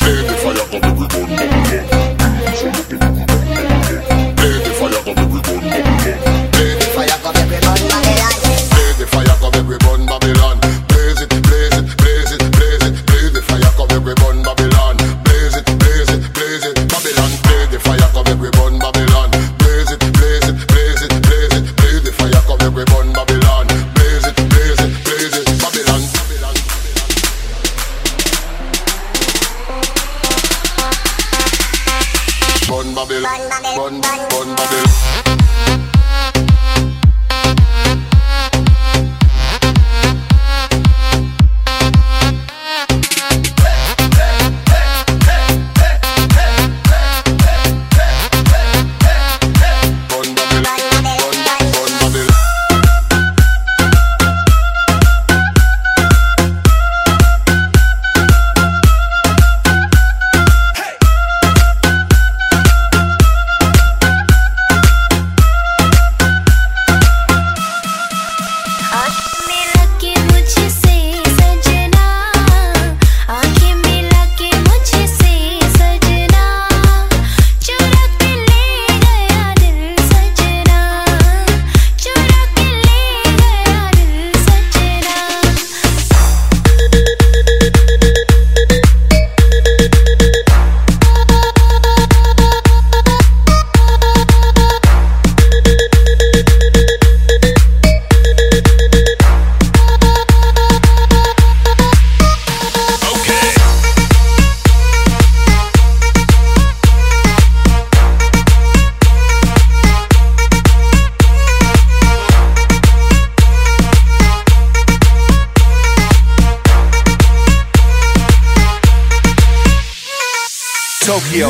Tokyo.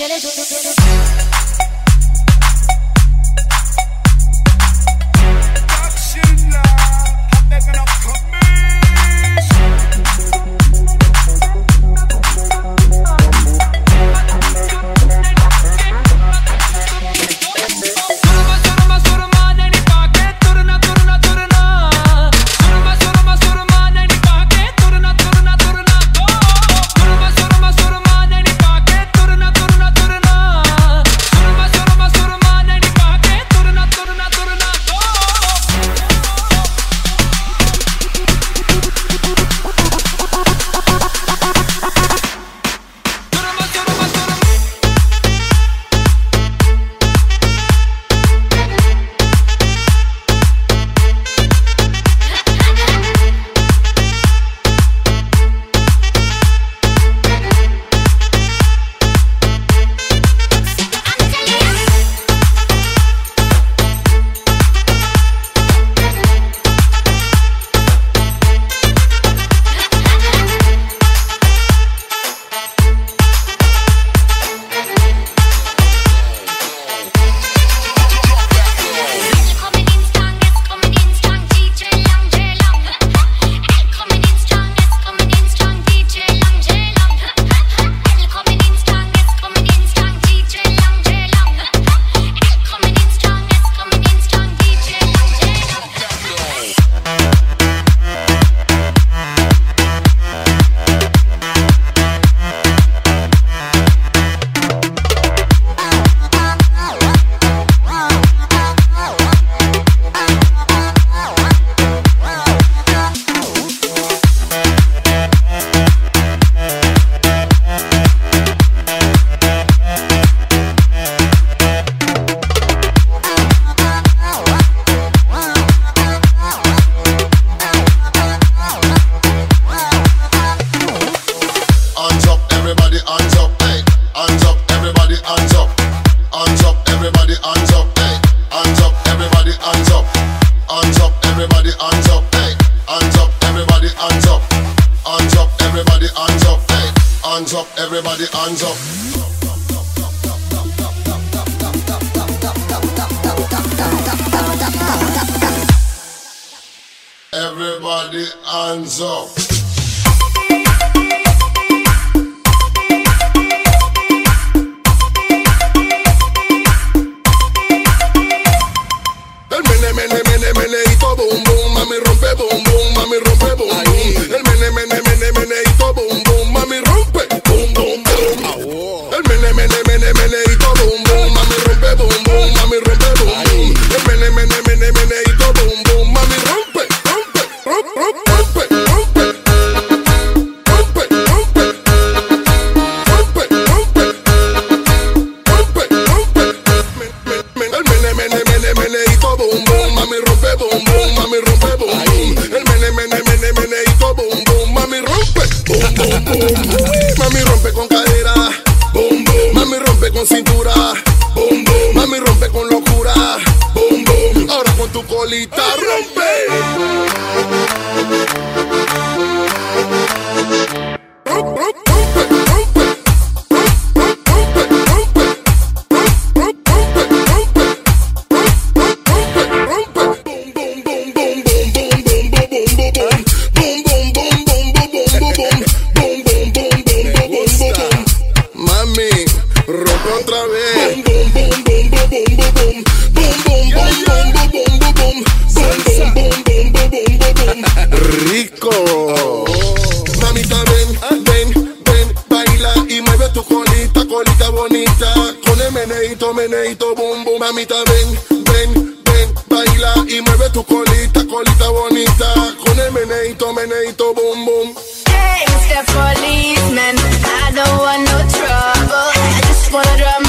Everybody hands up. Everybody hands up. El mene, mene, mene, meneito, boom, boom, mami rompe, boom, boom, mami rompe, boom, boom. El mene, mene, mene, meneito, boom, boom, mami rompe, boom, boom, boom. El mene, mene, mene, meneito, boom, boom, mami rompe, boom, boom, mami rompe, boom, boom. El mene, mene, mene, meneito, boom, boom, mami rompe, rompe, rompe, rompe, rompe, rompe, rompe, rompe, rompe, rompe, rompe. El mene, mene, mene, meneito, boom, boom, mami rompe, boom, boom, mami rompe, boom, boom. El mene, mene, mene, meneito, boom, boom, mami rompe, boom, boom, boom. Mami rompe con cadera, boom, boom. Mami rompe con cintura, boom, boom. Mami rompe con locura, boom, boom. Ahora con tu colita rompe. Otra vez. Boom, boom, boom, boom, boom, boom, boom, boom, boom, boom, boom, boom, boom, boom, boom, boom, boom, rico. Mamita, ven, ven, ven, baila y mueve tu colita, colita bonita. Con el meneito, meneito, boom, boom. Mamita, ven, ven, ven, baila y mueve tu colita, colita bonita. Con el meneito, meneito, boom, boom. Hey, Mr. Policeman, I don't want no trouble. I just wanna drive